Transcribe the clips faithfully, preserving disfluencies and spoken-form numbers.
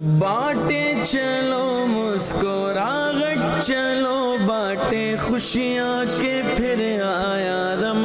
बाटे चलो मुस्कुराहट चलो बाटे खुशियाँ के फिर आया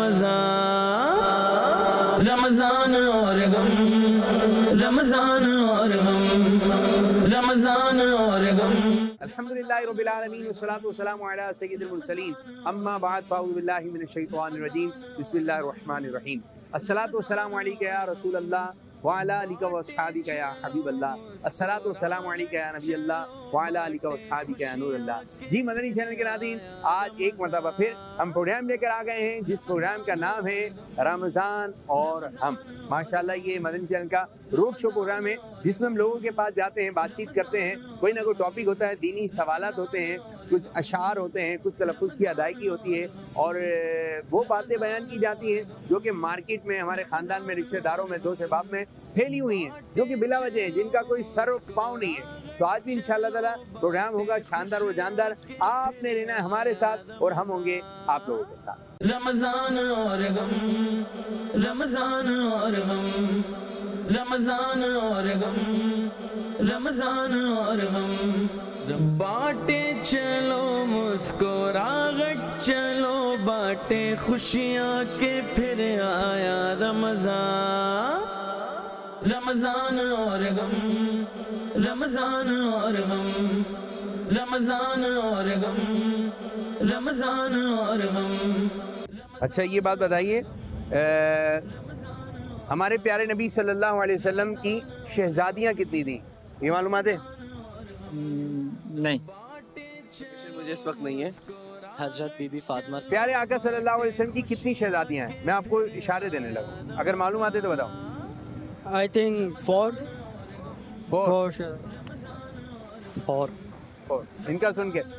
रमजान, रमजान और गम, रमजान और गम, रमजान और गम। अल्हम्दुलिल्लाहि रब्बिल आलमीन वस्सलातु वस्सलामु अला सय्यिदिल मुरसलीन अम्मा बाद फ़अऊज़ु बिल्लाहि मिनश शैतानिर रजीम बिस्मिल्लाहिर रहमानिर रहीम। अस्सलातु वस्सलामु अलैका या रसूल अल्लाह व अला आलिका व अस्हाबिका या हबीब अल्लाह। अस्सलातु वस्सलामु अलैका या नबी अल्लाह व अला आलिका व अस्हाबिका या नूर अल्लाह। जी मदनी चैनल के नाज़रीन, आज एक मरतबा फिर हम प्रोग्राम लेकर आ गए हैं जिस प्रोग्राम का नाम है रमज़ान और हम। माशाल्लाह ये मदनी चैनल का रोड शो प्रोग्राम है जिसमें हम लोगों के पास जाते हैं, बातचीत करते हैं, कोई ना कोई टॉपिक होता है, दीनी सवालात होते हैं, कुछ अशार होते हैं, कुछ तलफ़्फ़ुज़ की अदायगी होती है और वो बातें बयान की जाती हैं जो कि मार्केट में, हमारे ख़ानदान में, रिश्तेदारों में, दोस्त अहबाब में फैली हुई हैं, जो कि बिला वजह है, जिनका कोई सर पाँव नहीं है। तो आज भी इंशाअल्लाह ताला प्रोग्राम होगा शानदार और जानदार। आपने रहना है हमारे साथ और हम होंगे आप लोगों के साथ। रमजान और गम, रमजान और गम, रमजान और गम, रमजान और गम। बाटे चलो मुस्कुराहट चलो बाटे खुशियाँ के फिर आया रमजान, रमजान और गम, रमजान और गम, रमजान और गम, रमजान और गम। अच्छा ये बात बताइए, हमारे प्यारे नबी सल्लल्लाहु अलैहि वसल्लम की शहजादियाँ कितनी थी, ये मालूमात है? नहीं, मुझे इस वक्त नहीं है। हजरत बीबी फातिमा। प्यारे आका सल्लल्लाहु अलैहि वसल्लम की कितनी शहजादियाँ हैं? मैं आपको इशारे देने लगा, अगर मालूमात है तो बताओ। I think four four four four इनका सुन के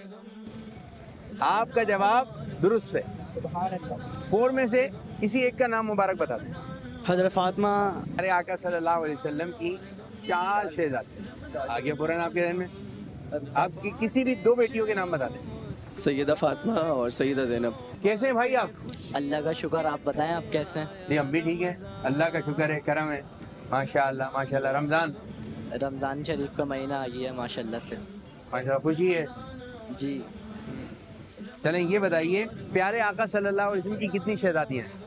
आपका जवाब दुरुस्त है। फोर में से किसी एक का नाम मुबारक बता दें। हजरत फातिमा। अरे आका सल्लल्लाहु अलैहि वसल्लम की चार शहजादी, आगे पूरा आपके ध्यान में, आपकी किसी भी दो बेटियों के नाम बता दें। सैयदा फातिमा और सैयदा ज़ैनब। कैसे हैं भाई आप? अल्लाह का शुक्र, आप बताएं आप कैसे हैं? जी हम भी ठीक हैं, अल्लाह का शुक्र है, करम है, माशाअल्लाह माशाअल्लाह। रमज़ान रमज़ान शरीफ का महीना आ गया है माशाअल्लाह से। माशाअल्लाह खुशी है जी। चलें ये बताइए, प्यारे आका सल्लल्लाहु अलैहि वसल्लम की कितनी शहजादियाँ हैं?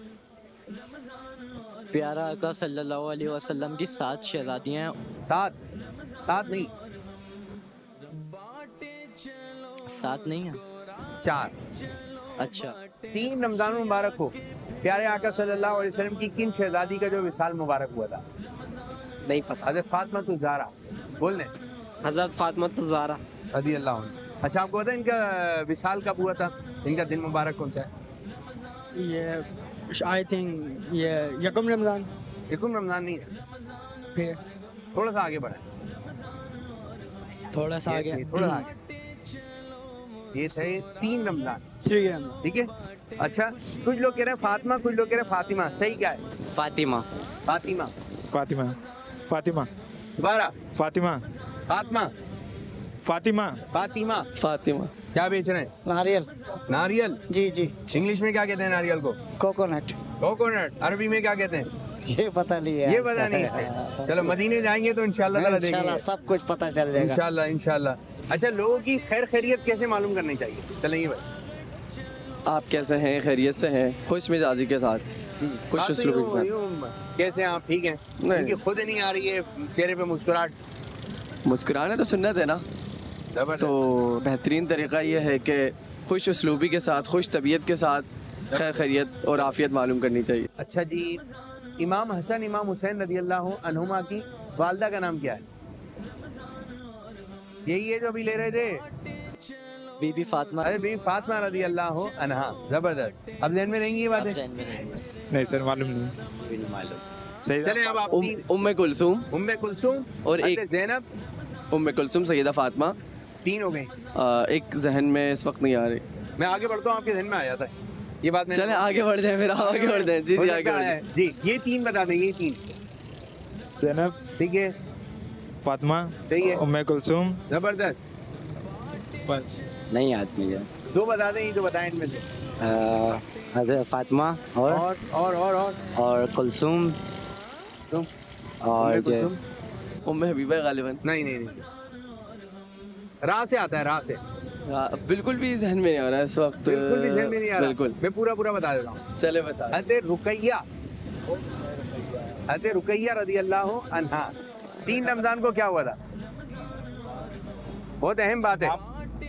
प्यारा आका सल्लल्लाहु अलैहि वसल्लम की सात शहजादियाँ हैं। सात? सात नहीं, सात नहीं है, चार। अच्छा। तीन रमज़ान मुबारक हो। प्यारे आका सल्लल्लाहु अलैहि वसल्लम की किन शहजादी का जो विसाल मुबारक हुआ था? नहीं पता। हज़रत फातिमा तो ज़हरा, बोल दें। हजरत फातिमा तो ज़हरा रज़ी अल्लाह अन्हा। अच्छा आपको पता है इनका विसाल कब हुआ था? इनका दिन मुबारक कौन सा है? ये आई थिंक ये यकम रमज़ान। यकम रमज़ान नहीं है, फिर थोड़ा सा आगे बढ़े, थोड़ा सा आगे, थोड़ा सा आगे। ये थे तीन रमज़ान, थ्री रमज़ान। ठीक है। अच्छा कुछ लोग कह रहे हैं फातिमा, कुछ लोग कह रहे हैं फातिमा, सही क्या है? फातिमा। फातिमा फातिमा फातिमा दोबारा फातिमा फातिमा फातिमा फातिमा फातिमा। क्या बेच रहे हैं? नारियल। नारियल? जी जी। इंग्लिश में क्या कहते हैं नारियल को? कोकोनट। कोकोनट। अरबी में क्या कहते हैं? ये पता नहीं है। ये पता नहीं है। चलो मदीने जाएंगे तो इंशाल्लाह ताला देखेंगे, सब कुछ पता चल जाएगा इंशाल्लाह इंशाल्लाह। अच्छा लोगों की खैर खैरियत कैसे मालूम करनी चाहिए? चलेंगे भाई, आप कैसे हैं? खैरियत से हैं? खुश मिजाजी के साथ, खुश बात तो उसलूबी के यूं- साथ। यूं, कैसे हैं आप? ठीक हैं? नहीं। उनकी खुद नहीं आ रही है चेहरे पे मुस्कुराहट। मुस्कुराना तो सुन्नत है ना, जबरदस्त। तो बेहतरीन तरीका ये है कि खुश उसलूबी के साथ, खुश तबीयत के साथ खैर खैरियत और आफियत मालूम करनी चाहिए। अच्छा जी, इमाम हसन इमाम हुसैन रज़ी अल्लाह अन्हुमा की वालदा का नाम क्या है? यही है जो अभी ले रहे थे, बीबी फातिमा। अरे बीबी फातिमा रज़ी अल्लाह अन्हा। जबरदस्त। अब ज़हन में रहेंगी ये बातें? नहीं सर मालूम नहीं। सही चलें अब आप उम, तीन, उम्मे कुलसूम उम्मे कुलसूम और एक- हज़रत ज़ैनब, उम्मे कुलसूम सैयदा फातिमा, तीन हो गई। आ, एक जहन में इस वक्त नहीं आ रही। मैं आगे बढ़ता हूँ, आपके ज़हन में आ जाता है ये बात। मैंने- चले आगे बढ़ जाए, फिर आप आगे बढ़ जाए। जी हो जी सकता आगे बढ़ है। जाए। जी ये तीन बता देंगे, ये तीन, ज़ैनब, ठीक है, फातिमा, सही है, उम्मे कुलसूम। जबरदस्त। नहीं याद मुझे। दो बता दें, ये तो बताएं इनमें से। हजरत फातिमा और और और और और और कुलसूम तुम और उम्मे जो कुलसूम, उम्मे हबीबा गालिबन। नहीं नहीं नहीं, रा से आता है, रा से। हाँ, बिल्कुल भी जहन में नहीं आ रहा इस वक्त। बिल्कुल भी जहन में नहीं आ रहा। बिल्कुल। मैं पूरा पूरा बता देता हूँ। चले बता। हज़रत रुकैया, हज़रत रुकैया रज़ी अल्लाह अन्हा, तीन रमजान को क्या हुआ था? बहुत अहम बात है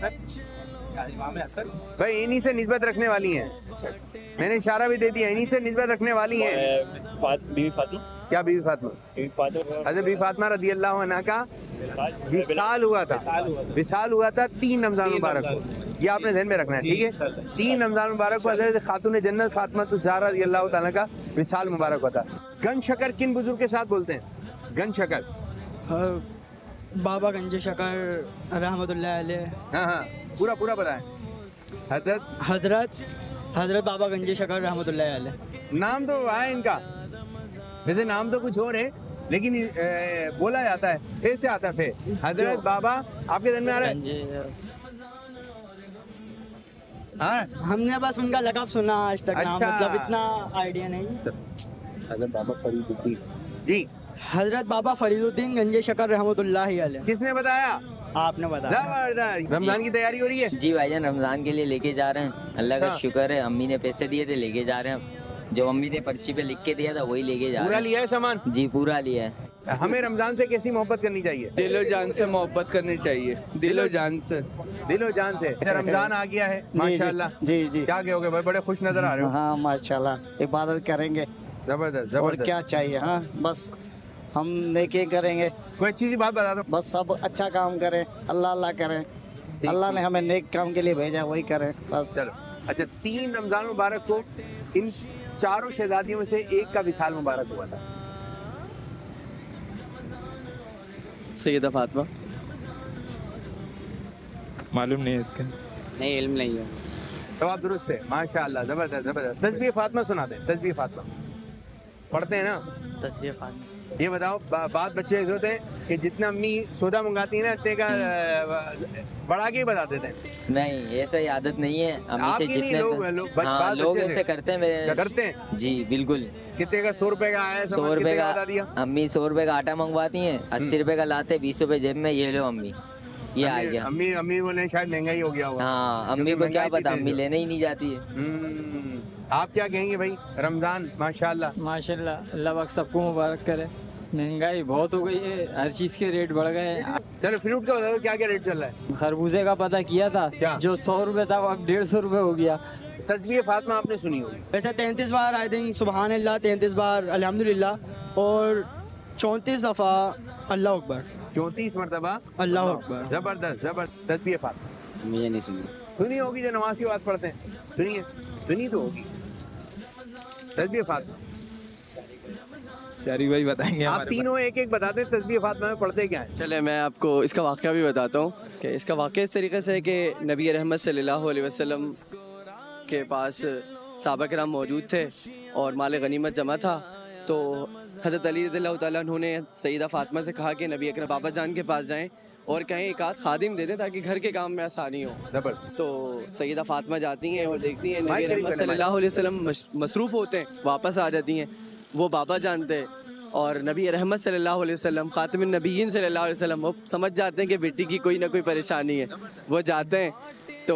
भाई, इन्हीं से निस्बत रखने वाली हैं। मैंने इशारा भी दे दिया, इन्हीं से निस्बत रखने वाली हैं। बीवी फातिमा। क्या बीवी फातिमा? हज़रत बीवी फातिमा रज़ी अल्लाह अन्हा का विसाल हुआ था, विसाल हुआ था तीन रमजान मुबारक को। ये आपने ध्यान में रखना है, ठीक है? तीन रमजान मुबारक को हज़रत खातून जन्नत फातिमा ज़हरा रज़ी अल्लाह तआला का विसाल मुबारक होता। गन शकर किन बुजुर्ग के साथ बोलते हैं? गन शकर बाबा गंज शकर रहमतुल्लाह अलैह। हाँ हाँ, पूरा पूरा बताएं। हज़रत हजरत हजरत बाबा गंज शकर रहमतुल्लाह अलैह। नाम तो है इनका, वैसे नाम तो कुछ और है, लेकिन ए, बोला जाता है, फे से आता है, फे। हजरत बाबा आपके दिन में आ रहा है? हाँ, हमने बस उनका लक़ब सुना आज तक, नाम अच्छा। मतलब इतना आइडिया नहीं। हजरत बाबा फरीदुद्दीन जी। हजरत बाबा फरीदुद्दीन गंज शकर रहमतुल्लाह अलैह। किसने बताया? आपने बताया। जबरदस्त। रमजान की तैयारी हो रही है? जी भाईजान, रमज़ान के लिए लेके जा रहे हैं। अल्लाह का हाँ। शुक्र है, अम्मी ने पैसे दिए थे, लेके जा रहे हैं। जो अम्मी ने पर्ची पे लिख के दिया था वही लेके जा पूरा रहे हैं। लिया है सामान? जी पूरा लिया है। हमें रमजान से कैसी मोहब्बत करनी चाहिए? दिलो जान से मोहब्बत करनी चाहिए, दिलो जान से। दिलो जान से। अच्छा, रमजान आ गया है माशाल्लाह। जी जी। क्या कहोगे भाई, बड़े खुश नजर आ रहे हो। हाँ माशाल्लाह, इबादत करेंगे जबरदस्त और जबरदस्त। क्या चाहिए। हाँ बस हम नेकी करेंगे, कोई अच्छी सी बात बता दो। बस सब अच्छा काम करें, अल्लाह अल्लाह करें। अल्लाह ने हमें नेक काम के लिए भेजा, वही करें बस। चलो अच्छा, तीन रमजान मुबारक को इन चारों शहजादियों में से एक का विसाल मुबारक हुआ था। सैयदा फातिमा। मालूम नहीं है इसका। नहीं, इल्म नहीं है। जवाब दुरुस्त है, माशाअल्लाह, जबरदस्त जबरदस्त। तस्बीह फातिमा सुनाते हैं, तस्बीह फातिमा पढ़ते हैं ना? तस्बीह फातिमा। ये बताओ, बा, बात बच्चे ऐसे होते हैं कि जितना अम्मी सौदा मंगाती है ना, इतने का अ, बढ़ा के ही बता देते हैं। नहीं, ऐसा ही आदत नहीं है अम्मी से। आपकी नहीं, जितने लोग- लोग- बच- हाँ, बात लोग बच्चे से। ऐसे करते हैं मेरे। क्या करते हैं? जी बिल्कुल। कितने का? सौ रुपए का आया, सौ रुपए का बता दिया। अम्मी सौ रुपए का आटा मंगवाती हैं, अस्सी रुपए का लाते, बीस रुपए जेब में, ये लो अम्मी, ये आ अम्मी- गया। अम्मी अम्मी बोले शायद महंगाई हो गया होगा। हाँ, अम्मी क्योंकि को क्या महंगाई पता, थी अम्मी तेज। लेने ही नहीं जाती है। हम्म, आप क्या कहेंगे भाई? रमजान माशाल्लाह माशाल्लाह, अल्लाह पाक सबको मुबारक करे। महंगाई बहुत हो गई है, हर चीज़ के रेट बढ़ गए हैं। चलो फ्रूट का बताओ, क्या क्या रेट चल रहा है? खरबूजे का पता किया था, क्या? जो सौ रुपए था वो अब डेढ़ सौ रुपए हो गया। तस्बीह फातिमा आपने सुनी होगी। वैसे तैंतीस बार आई थिंक सुबहान अल्लाह, तैंतीस बार अल्हम्दुलिल्लाह और चौंतीस दफ़ा अल्लाह अकबर। चौंतीस मरतबा अल्लाह अकबर। जबरदस्त जबरदस्त। तस्बीह फातिमा मुझे नहीं सुनी। सुनी होगी, जो नमाज की बात पढ़ते हैं, सुनिए, सुनी तो होगी। तस्बीह फातिमा शारिक भाई बताएंगे। आप हमारे तीनों एक एक बताते हैं, तस्बीह फातिमा में पढ़ते क्या है? चले मैं आपको इसका वाक़या भी बताता हूँ कि इसका वाक़या इस तरीके से है कि नबी रहमत सल्लल्लाहु अलैहि वसल्लम के पास सहाबा किराम मौजूद थे और माल गनीमत जमा था। तो हज़रत अली रज़ियल्लाहु तआला अन्हु ने सैयदा फातिमा से कहा कि नबी अकरम बाबा जान के पास जाएं और कहें एक आध खादिम दे दें ताकि घर के काम में आसानी हो। जबरदस्त। तो सैयदा फातिमा जाती हैं और देखती हैं नबी माइक रहमत करीब सल्लल्लाहु अलैहि वसल्लम मसरूफ़ होते हैं, वापस आ जाती हैं। वो बाबा जानते हैं और नबी रहमत सल्लल्लाहु अलैहि वसल्लम खातिमुन नबिय्यीन सल्लल्लाहु अलैहि वसल्लम वो समझ जाते हैं कि बेटी की कोई ना कोई परेशानी है। वो जाते हैं तो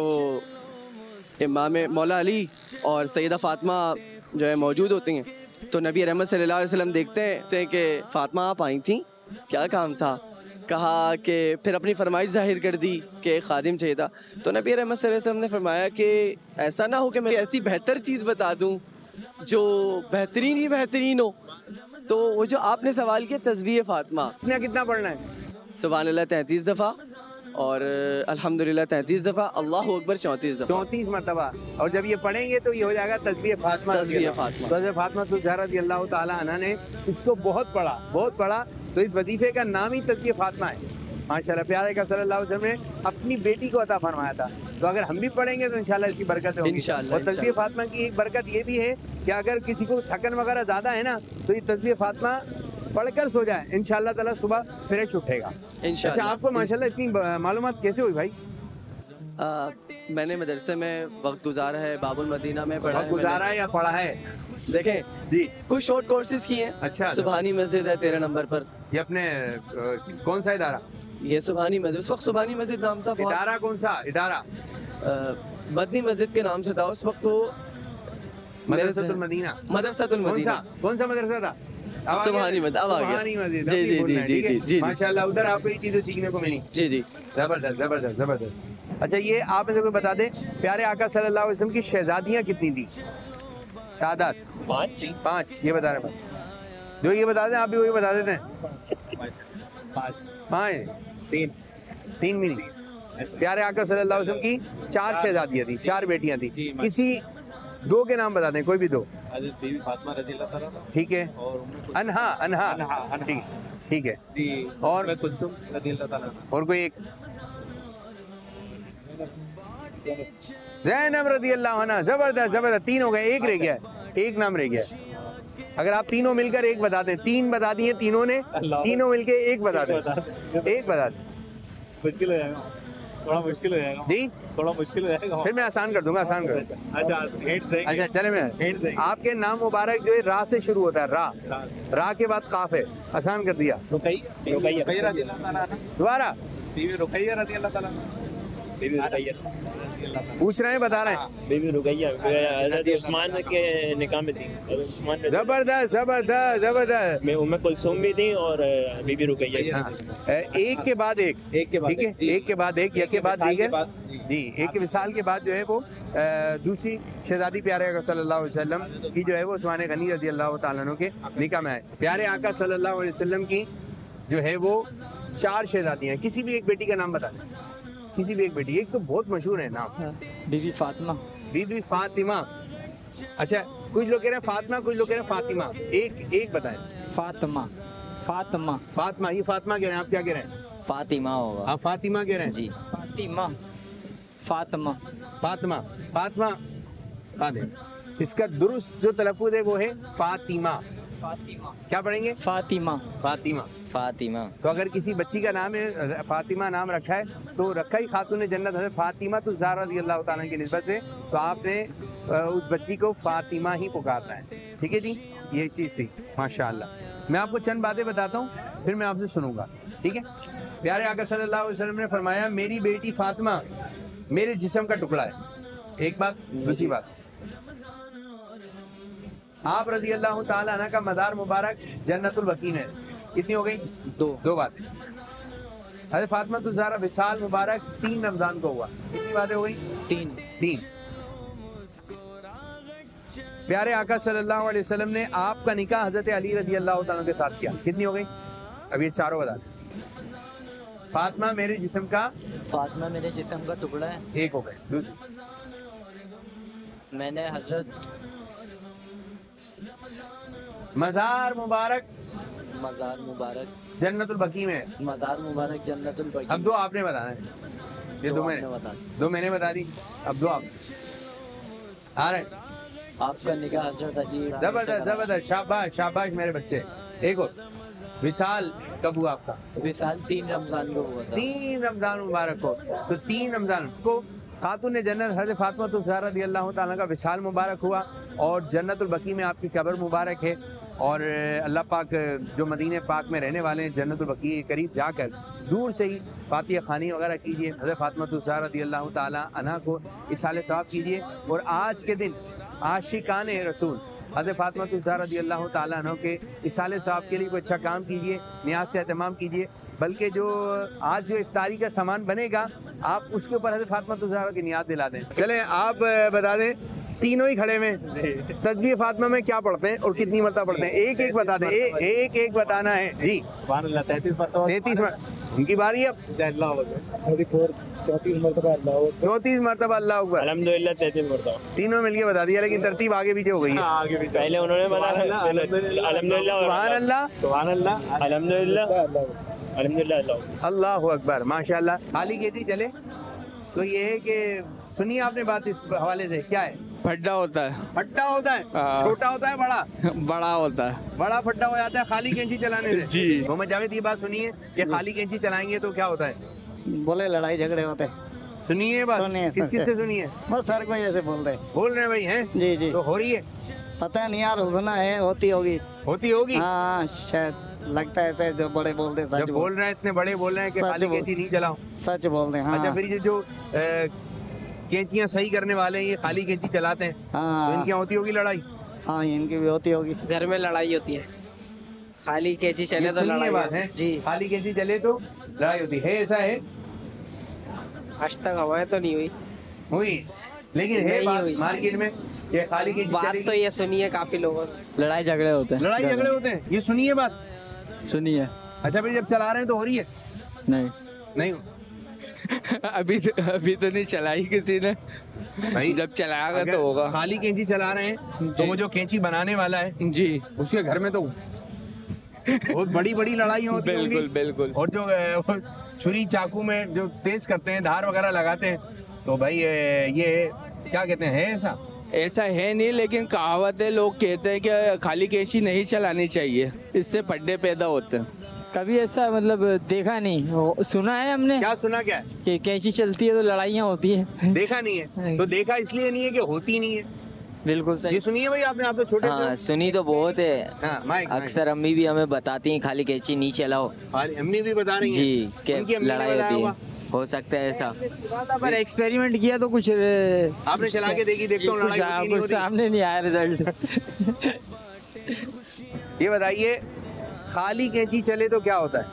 इमाम मौला अली और सैयदा फातिमा जो है मौजूद होती हैं। तो नबी रहमत सल्लल्लाहु अलैहि वसल्लम देखते हैं कि फातिमा आप आई थी, क्या काम था? कहा कि फिर अपनी फरमाइश जाहिर कर दी कि एक खादिम चाहिए था। तो नबी रहमत सल्लल्लाहु अलैहि वसल्लम ने फरमाया कि ऐसा ना हो कि मैं ऐसी बेहतर चीज़ बता दूँ जो बेहतरीन ही बेहतरीन हो। तो वो जो आपने सवाल किया तस्बीह फातिमा, कितना कितना पढ़ना है? सुभान अल्लाह तैंतीस दफ़ा और अल्हम्दुलिल्लाह तैंतीस दफ़ा, अल्लाह अकबर चौंतीस दफ़ा। चौंतीस मरतबा। और जब ये पढ़ेंगे तो ये हो जाएगा तस्बीह फातिमा। तस्बीह फातिमा। तस्बीह फातिमा तो ज़हरा रज़ियल्लाहु ताला अन्हा ने इसको बहुत पढ़ा, बहुत पढ़ा। तो इस वजीफे का नाम ही तस्बीह फातिमा है। माशाल्लाह, प्यारे का सल्लल्लाहु अलैहि वसल्लम ने अपनी बेटी को अता फरमाया था। तो अगर हम भी पढ़ेंगे तो इंशाल्लाह इसकी बरकत होगी। इंशाल्लाह, और तस्बीह फातिमा की एक बरकत ये भी है कि अगर किसी को थकन वगैरह ज़्यादा है ना, तो ये तस्बीह फातिमा पढ़कर सो जाए, इंशाल्लाह ताला सुबह फ्रेश उठेगा। इंशाल्लाह। अच्छा, आपको माशाल्लाह इतनी मालूमात कैसे हुई भाई? आ, मैंने मदरसे में वक्त गुजारा है, बाबुल मदीना में पढ़ा है। गुजारा है या पढ़ा है? देखें जी, कुछ शॉर्ट कोर्सेज किए हैं। अच्छा। सुबहानी मस्जिद है तेरह नंबर पर, ये अपने अ, कौन सा इदारा? ये सुबहानी मस्जिद, उस वक्त सुबहानी मस्जिद नाम था। बहुत इदारा कौन सा इदारा? अ, मदनी मस्जिद के नाम से था उस वक्त। तो मदरसतुल मदीना। मदरसतुल कौन मदीना। सा कौन सा मदरसा था? अब आ सुबहानी गया? मस्जिद, अब आ गया। सुबहानी मस्जिद, जी अब जी नहीं बोलना है, जी ठीक है? जी जी जी माशाल्लाह, उधर आपको ये चीजें सीखने को मिली। जी जी। जबरदस्त जबरदस्त जबरदस्त। अच्छा, ये आप मुझे बता दें, प्यारे आका सल्लल्लाहु अलैहि वसल्लम की शहजादियाँ कितनी थी? तादाद? पाँच। पाँच। ये बता रहे हैं, जो ये बता दें, आप भी वही बता देते हैं। पाँच। पाँच? तीन। तीन भी नहीं। प्यारे आका सल्लल्लाहु अलैहि वसल्लम की चार शहजादियाँ थी, चार बेटियाँ थी। किसी दो के नाम बता दें, कोई भी दो। हज़रत बीवी फातिमा रज़ियल्लाहु ताला अन्हा ठीक है। और उम्मे कुलसूम। अनहा अनहा अनहा, अनहा। ठीक ठीक है। जी। और उम्मे कुलसूम रज़ियल्लाहु ताला अन्हा। और कोई एक? ज़ैनब रज़ियल्लाहु अन्हा। जबरदस्त जबरदस्त, तीन हो गए, एक रह गया है, एक नाम रह गया है। अगर आप तीनों मिलकर एक बता दें, तीन बता दिए तीनों ने, तीनों मिलके एक बता दें, एक बता दें। मुश्किल हो जाएगा, थोड़ा मुश्किल हो जाएगा जी, थोड़ा मुश्किल हो जाएगा। फिर मैं आसान कर दूंगा, आसान कर दूंगा। अच्छा, हिंट देंगे। अच्छा चले, मैं हिंट देंगे। आपके नाम मुबारक जो है रा से शुरू होता है, रा। रा के बाद काफ है, आसान कर दिया। रुकैया रुकैया रज़ियल्लाहु ताला अन्हा। दोबारा बीवी रुकैया रज़ियल्लाहु ताला अन्हा। बीवी रुकैया पूछ रहे हैं, बता रहे हैं। बीवी रुकैया हज़रत उस्मान के निकाह में थी। उस्मान जबरदस्त जबरदस्त जबरदस्त। में उम्मे कुलसूम भी थी और बीबी रुकैया। हाँ, एक के बाद एक, एक के बाद ठीक है, एक के बाद एक, एक के बाद विसाल के दीगर। बाद। जी, एक के विसाल के बाद जो है वो अ, दूसरी शहजादी प्यारे आका सल्लल्लाहु अलैहि वसल्लम की जो है वो उस्मान गनी रज़ी अल्लाह तआला अन्हु के निकाह में आए। प्यारे आका सल्लल्लाहु अलैहि वसल्लम की जो है वो चार शहजादियाँ हैं। किसी भी एक बेटी का नाम बता दें, किसी भी एक बेटी। एक तो बहुत मशहूर है नाम, बीबी फातिमा। बीबी फातिमा। अच्छा, कुछ लोग कह रहे हैं फातिमा, कुछ लोग कह रहे हैं फातिमा। एक एक बताएं। फातिमा। फातिमा। फातिमा, ये फातिमा कह रहे हैं, आप क्या कह रहे हैं? फातिमा होगा। आप फातिमा कह रहे हैं? जी। फातिमा। फातिमा। फातिमा फातिमा फातिमा इसका दुरुस्त जो तलफ़ुज़ है वो है फातिमा। फातिमा। क्या पढ़ेंगे? फातिमा। फातिमा। फातिमा। तो अगर किसी बच्ची का नाम है फातिमा, नाम रखा है, तो रखा ही खातून जन्नत हज़रत फातिमा तो ज़हरा रज़ियल्लाहु ताला की निस्बत से, तो आपने उस बच्ची को फातिमा ही पुकारना है। ठीक है जी, ये चीज़ सी माशाअल्लाह। मैं आपको चंद बातें बताता हूँ, फिर मैं आपसे सुनूंगा, ठीक है? प्यारे आका सल्लल्लाहु अलैहि वसल्लम ने फरमाया, मेरी बेटी फातिमा मेरे जिस्म का टुकड़ा है। एक बात। दूसरी बात, आप रज़ी अल्लाह ताला अन्हा का मज़ार मुबारक जन्नतुल बकी में है। कितनी हो गई? दो दो बातें। हज़रत फातिमा तो ज़हरा विसाल मुबारक तीन रमज़ान को हुआ। कितनी बातें हो गई? तीन तीन। प्यारे आका सल्लल्लाहु अलैहि वसल्लम ने आपका निकाह हज़रत अली रज़ी अल्लाह ताला के साथ किया। कितनी हो गई? अब ये चारों बता दें। फातिमा मेरे जिस्म का, फातिमा मेरे जिस्म का टुकड़ा है। एक हो गए। दूसरी, मैंने हजरत मज़ार मुबारक मज़ार मुबारक जन्नतुल बकी में है। मज़ार मुबारक जन्नतुल बकी। अब दो आपने बताना है, ये दो मैंने बता दो मैंने बता दी, अब दो आप आ रहे। आपका निकाह हजरत अली। जबरदस्त जबरदस्त, शाबाश शाबाश मेरे बच्चे। एक और, विसाल कब हुआ आपका? विसाल तीन रमजान को हुआ था। तीन रमजान मुबारक हो। तो तीन रमजान को खातून जन्नत हज़रत फातिमा तो ज़हरा रज़ी अल्लाह ताला का विसाल मुबारक हुआ, और जन्नतुल बकी में आपकी कब्र मुबारक है। और अल्लाह पाक जो मदीने पाक में रहने वाले हैं, जन्नतुल बकी के करीब जाकर दूर से ही फातिहा खानी वगैरह कीजिए, हज़रत फातिमा तो ज़हरा रज़ी अल्लाह ताला अन्हा को इसाले सवाब कीजिए। और आज के दिन आशिकाने रसूल हज़रत फातिमा तो ज़हरा रज़ी अल्लाह ताला अन्हा के इसाले सवाब के लिए कोई अच्छा काम कीजिए, न्याज का एहतमाम कीजिए। बल्कि जो आज जो इफ्तारी का सामान बनेगा, आप उसके ऊपर हज़रत फातिमा तो ज़हरा की नियाद दिला दें। चलें, आप बता दें, तीनों ही खड़े में तस्बीह फातिमा में क्या पढ़ते हैं और कितनी मरतबा पढ़ते हैं? एक एक बता दें, ए, एक एक बताना है जी। सुभान अल्लाह तैंतीस मरतबा। तैंतीस उनकी बारी है अब। चौंतीस मरतबा अल्लाह। चौंतीस मरतबा अल्लाह अकबर। अल्हम्दुलिल्लाह तैंतीस मरतबा। तीनों मिलके बता दिया, लेकिन तरतीब आगे पीछे हो गई है। आगे भी पहले उन्होंने बताया अल्हम्दुलिल्लाह सुभान अल्लाह सुभान अल्लाह अल्हम्दुलिल्लाह अल्हम्दुलिल्लाह अल्लाह अकबर माशाल्लाह। हाली कहती चले तो ये है कि सुनिए आपने बात इस हवाले से, क्या है? फड्डा होता है। फट्टा होता है, हाँ। छोटा होता है, बड़ा बड़ा होता है। बड़ा फट्टा हो जाता है खाली कैंची चलाने से। जी। मोहम्मद जावेद ये बात सुनिए कि खाली कैंची चलाएंगे तो क्या होता है? बोले लड़ाई झगड़े होते हैं। सुनिए बात, सुनिए। किस किस से सुनिए? बस सर कोई ऐसे बोलते हैं। बोल रहे हैं भाई, हैं? जी जी। तो हो रही है? पता नहीं यार, सुना है होती होगी। होती होगी। हाँ शायद। लगता है ऐसे जो बड़े बोलते हैं, सच जब बोल रहे हैं इतने बड़े बोल रहे हैं कि सच खाली बोल- कैंची नहीं चलाओ। सच बोलते हैं। हाँ अच्छा, फिर ये जो अ, कैंचियां सही करने वाले हैं, ये खाली कैंची चलाते हैं, तो हाँ इनकी होती होगी लड़ाई। हाँ इनकी भी होती होगी। घर में लड़ाई होती है, खाली कैंची चले ये तो सुनिए लड़ाई बात है जी। खाली कैंची चले तो लड़ाई होती है, ऐसा है? आज तक हमारे तो नहीं हुई हुई, लेकिन है नहीं बात हुई। मार्केट में ये खाली कैंची बात चलेगी। तो ये सुनी है काफी लोगों ने। लड़ाई झगड़े होते हैं। लड़ाई झगड़े होते हैं, ये सुनिए बात। सुनिए। अच्छा, फिर जब चला रहे हैं तो हो रही है? नहीं नहीं अभी तो, अभी तो नहीं चलाई किसी ने, भाई जब चलाएगा अगर तो होगा। खाली कैंची चला रहे हैं तो वो जो कैंची बनाने वाला है जी उसके घर में तो बहुत बड़ी बड़ी लड़ाई होती होंगी। बिल्कुल बिल्कुल। और जो अ, वो छुरी चाकू में जो तेज करते हैं, धार वगैरह लगाते हैं, तो भाई अ, ये क्या कहते हैं, है ऐसा? ऐसा है नहीं, लेकिन कहावत है, लोग कहते हैं कि खाली कैंची नहीं चलानी चाहिए, इससे पड्डे पैदा होते हैं। कभी ऐसा मतलब देखा नहीं, वो सुना है हमने क्या सुना क्या है? कि कैंची चलती है तो लड़ाइयाँ होती हैं। देखा नहीं है, तो देखा इसलिए नहीं है कि होती नहीं है। बिल्कुल सही। ये सुनिए भाई आपने, आप तो छोटे हाँ थे। सुनी तो बहुत है। हाँ, माइक, माइक। अक्सर अम्मी भी हमें बताती हैं खाली कैंची नहीं चलाओ। खाली अम्मी भी बता रही हैं। जी के उनकी अम्मी ने लड़ाई बताया होती है, होगा। हो सकता है ऐसा। पर एक्सपेरिमेंट किया तो कुछ आपने चला के देखी, देखता हूँ लड़ाई होती नहीं कुछ होती। सामने नहीं आया रिजल्ट। ये बताइए, खाली कैंची चले तो क्या होता है?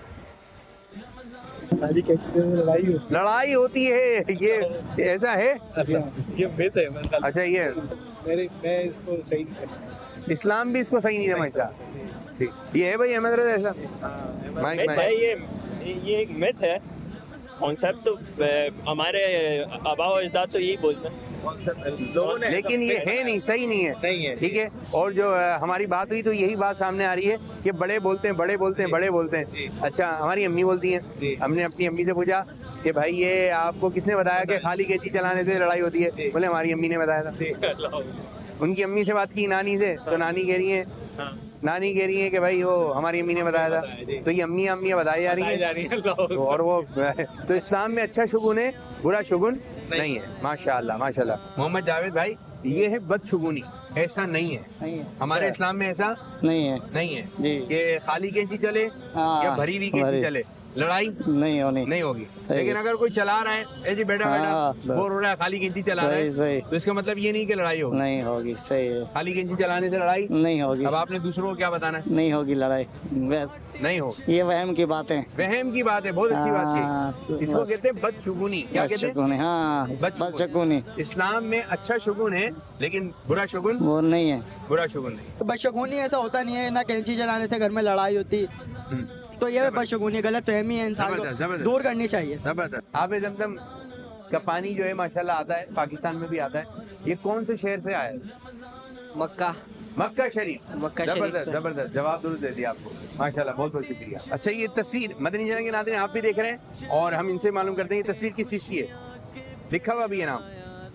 खाली कैंची से लड़ाई हो लड़ाई होती है, ये ऐसा है? ये मिथ है मतलब। अच्छा, ये मेरे मैं इसको सही नहीं करता। इस्लाम भी इसको सही नहीं समझता। ठीक, ये है भाई अहमद रजा ऐसा? माइक, मिथ माइक। है ये ये एक मिथ है। कॉन्सेप्ट तो अ, हमारे आबा और अजदाद तो यही बोलते हैं, लोगों ने लेकिन ये है नहीं, सही नहीं है। नहीं है। ठीक है। और जो अ, हमारी बात हुई तो यही बात सामने आ रही है कि बड़े बोलते हैं, बड़े बोलते हैं, बड़े बोलते हैं। अच्छा, हमारी अम्मी बोलती हैं, हमने अपनी अम्मी से पूछा कि भाई ये आपको किसने बताया कि खाली कैंची चलाने से लड़ाई होती है? बोले हमारी अम्मी ने बताया था। उनकी अम्मी से बात की, नानी से, तो नानी कह रही है नानी कह रही है कि भाई वो हमारी अम्मी ने बताया था। तो ये अम्मी अम्मी बताई जा रही है। तो और वो तो इस्लाम में अच्छा शुगुन है, बुरा शुगुन नहीं है। माशाअल्लाह माशाअल्लाह। मोहम्मद जावेद भाई, ये है बदशुगुनी, ऐसा नहीं है। नहीं है। हमारे इस्लाम में ऐसा नहीं है। नहीं है जी। कि खाली कैंची चले हाँ, या भरी हुई कैंची भरी। चले, लड़ाई नहीं होनी। नहीं होगी। सही लेकिन है। अगर कोई चला रहा है, ऐसे बैठा हाँ, बैठा बोर हो रहा है, खाली कैंची चला रहा सही है, सही तो इसका मतलब ये नहीं कि लड़ाई होगी। नहीं होगी। सही है। खाली कैंची चलाने से लड़ाई नहीं होगी। अब आपने दूसरों को क्या बताना है? नहीं होगी लड़ाई, बस नहीं हो, ये वहम की बातें। वहम की बात है। बहुत अच्छी बात हाँ, है। इसको बस। कहते हैं बदशुगुनी। क्या कहते हैं? बदशगुनी। हाँ बदशगुनी। बदशगुनी इस्लाम में अच्छा शुगुन है, लेकिन बुरा शुगुन वो नहीं है। बुरा शुगुन नहीं। तो बदशगुनी ऐसा होता नहीं है ना, कैंची चलाने से घर में लड़ाई होती। हम्म, तो ये बदशगुनी, गलत फहमी है, इंसान जबरदस्त, को जबरदस्त। दूर करनी चाहिए। जबरदस्त। आबे जमजम का पानी जो है माशाल्लाह आता है, पाकिस्तान में भी आता है। ये कौन से शहर से आया है? मक्का मक्का शरीफ। मक्का शरीफ जबरदस्त से। जबरदस्त जवाब दुरुस्त दे दिया आपको, माशाल्लाह, बहुत बहुत शुक्रिया। अच्छा, ये तस्वीर मदनी चैनल के नाज़रीन आप भी देख रहे हैं और हम इनसे मालूम करते हैं ये तस्वीर किस चीज़ की है। लिखा हुआ भी है नाम।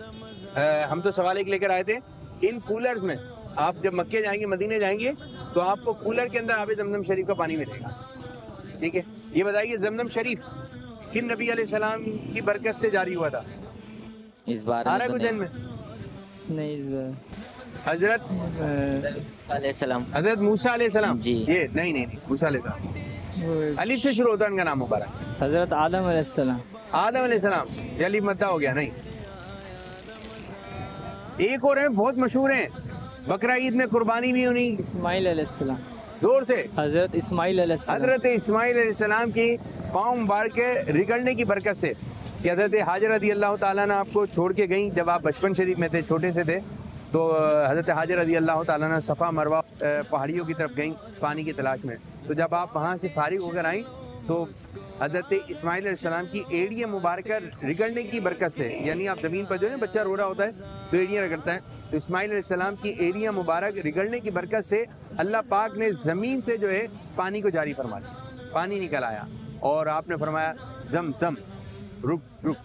आ, हम तो सवाल एक लेकर आए थे। इन कूलर्स में आप जब मक्के जाएंगे, मदीने जाएंगे, तो आपको कूलर के अंदर आबे जमजम शरीफ का पानी मिलेगा। ठीक है। ये बताइए, जमजम शरीफ किन नबी अलैहिस्सलाम की बरकत से जारी हुआ था? इस बार आ रहा है कुछ जहन में? नहीं इस बार हजरत सलाम। हजरत मूसा अलैहिस्सलाम। जी। ये नहीं नहीं नहीं मूसा अलैहिस्सलाम। अलीफ से शुरू होता है उनका नाम मुबारक। हजरत आदम अलैहिस्सलाम। आदम अलैहिस्सलाम। ये अलीफ मद्दा हो गया नहीं। एक और है, बहुत मशहूर हैं, बकरा ईद में कुर्बानी भी उन्हीं। इस्माइल अलैहिस्सलाम। जोर से। हजरत इस्माइल अलैहिस्सलाम। हजरत इस्माइल अलैहिस्सलाम की पाँव मुबारक के रिगड़ने की बरकत से कि हजरत हाजर रदी अल्लाह ताला ने आपको छोड़ के गई जब आप बचपन शरीफ में थे, छोटे से थे, तो हजरत हाजर रदी अल्लाह ताला ने सफ़ा मरवा पहाड़ियों की तरफ गई पानी की तलाश में। तो जब आप वहाँ से फारिग होकर आई तो हजरत इस्माइल अलैहिस्सलाम की एड़ियाँ मुबारक रिगड़ने की बरकत से, यानी आप ज़मीन पर जो है बच्चा रो रहा होता है तो एड़ियाँ रगड़ता है, तो इस्माइल अलैहिस्सलाम की एड़ियाँ मुबारक रिगड़ने की बरकत से अल्लाह पाक ने ज़मीन से जो है पानी को जारी फरमा दिया, पानी निकल आया और आपने फरमाया जम जम, रुक रुक,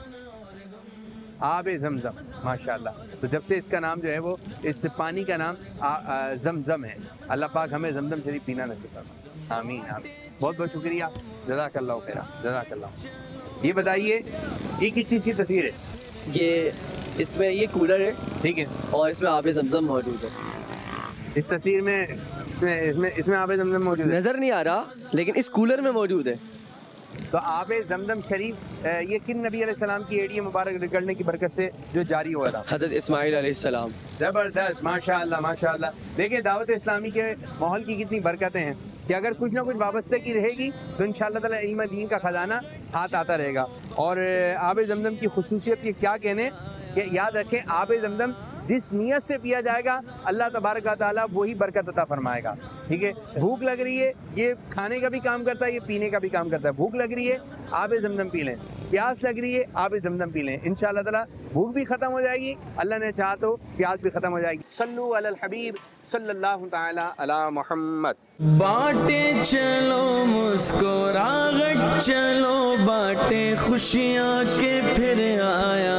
आबे जम जम। माशाअल्लाह। तो जब से इसका नाम जो है वो, इस पानी का नाम जम जम है। अल्लाह पाक हमें जमजम शरीफ पीना नसीब फरमा। आमीन आमीन। बहुत बहुत शुक्रिया, जज़ाकल्लाहु खैरा, जज़ाकल्लाह। ये बताइए, ये किस चीज़ की तस्वीर है? ये इसमें ये कूलर है, ठीक है, और इसमें आबे जमजम मौजूद है। इस तस्वीर में इसमें इसमें इसमें आब जमजम मौजूद है? नज़र नहीं आ रहा, लेकिन इस कूलर में मौजूद है। तो आब जमजम शरीफ ये किन नबी अलैहिस्सलाम की एड़ी मुबारक निकलने की बरकत से जो जारी हुआ था? हज़रत इस्माइल अलैहिस्सलाम। ज़बरदस्त, माशाअल्लाह माशाअल्लाह। देखिए दावत इस्लामी के माहौल की कितनी बरकतें हैं कि अगर कुछ ना कुछ वाबस्ते की रहेगी तो इंशाअल्लाह ताला इल्म दीन का ख़जाना हाथ आता रहेगा। और आब जमजम की खुसूसियत ये क्या कहने कि याद रखें, आब जमजम जिस नीयत से पिया जाएगा अल्लाह तबारक व तआला वही बरकत अता फरमाएगा। ठीक है, भूख लग रही है, ये खाने का भी काम करता है, ये पीने का भी काम करता है। भूख लग रही है, आब जमजम पी लें। प्यास लग रही है, आब जमजम पी लें। इंशाअल्लाह ताला भूख भी ख़त्म हो जाएगी, अल्लाह ने चाहा तो प्यास भी ख़त्म हो जाएगी। सल्लु अलल हबीब सल्लल्लाहु तआला अला मुहम्मद। बाटे चलो मुस्कुराहट चलो बाटे खुशियाँ के फिर आया